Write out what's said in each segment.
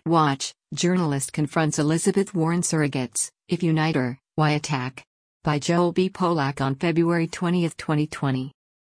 Watch, journalist confronts Elizabeth Warren surrogates, if unite her, why attack? By Joel B. Polak on February 20, 2020.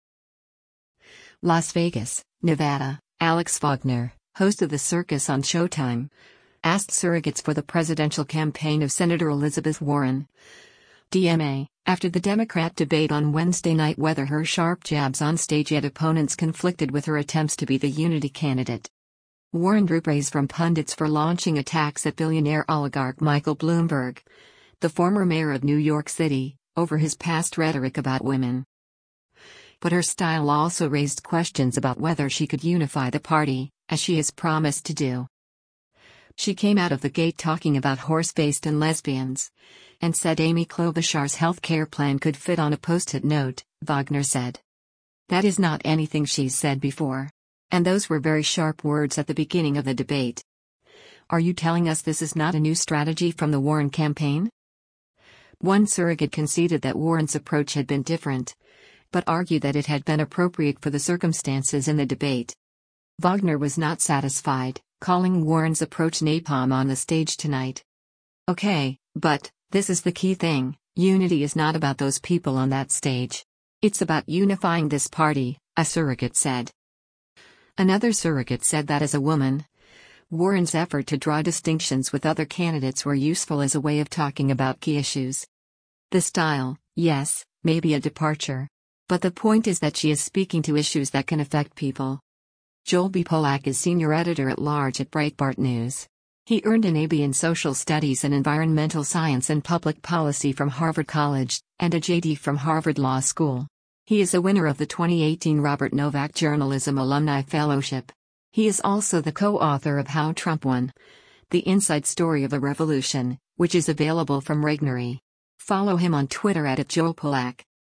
Las Vegas, Nevada, Alex Wagner, host of The Circus on Showtime, asked surrogates for the presidential campaign of Senator Elizabeth Warren. DMA, after the Democrat debate on Wednesday night whether her sharp jabs on stage at opponents conflicted with her attempts to be the unity candidate. Warren drew praise from pundits for launching attacks at billionaire oligarch Michael Bloomberg, the former mayor of New York City, over his past rhetoric about women. But her style also raised questions about whether she could unify the party, as she has promised to do. She came out of the gate talking about horse-faced and lesbians, and said Amy Klobuchar's health care plan could fit on a post-it note, Wagner said. That is not anything she's said before. And those were very sharp words at the beginning of the debate. Are you telling us this is not a new strategy from the Warren campaign? One surrogate conceded that Warren's approach had been different, but argued that it had been appropriate for the circumstances in the debate. Wagner was not satisfied, calling Warren's approach napalm on the stage tonight. Okay, but this is the key thing: unity is not about those people on that stage. It's about unifying this party, a surrogate said. Another surrogate said that as a woman, Warren's effort to draw distinctions with other candidates were useful as a way of talking about key issues. The style, yes, may be a departure. But the point is that she is speaking to issues that can affect people. Joel B. Polak is senior editor-at-large at Breitbart News. He earned an AB in Social Studies and Environmental Science and Public Policy from Harvard College, and a JD from Harvard Law School. He is a winner of the 2018 Robert Novak Journalism Alumni Fellowship. He is also the co-author of How Trump Won: The Inside Story of a Revolution, which is available from Regnery. Follow him on Twitter @JoelPolak.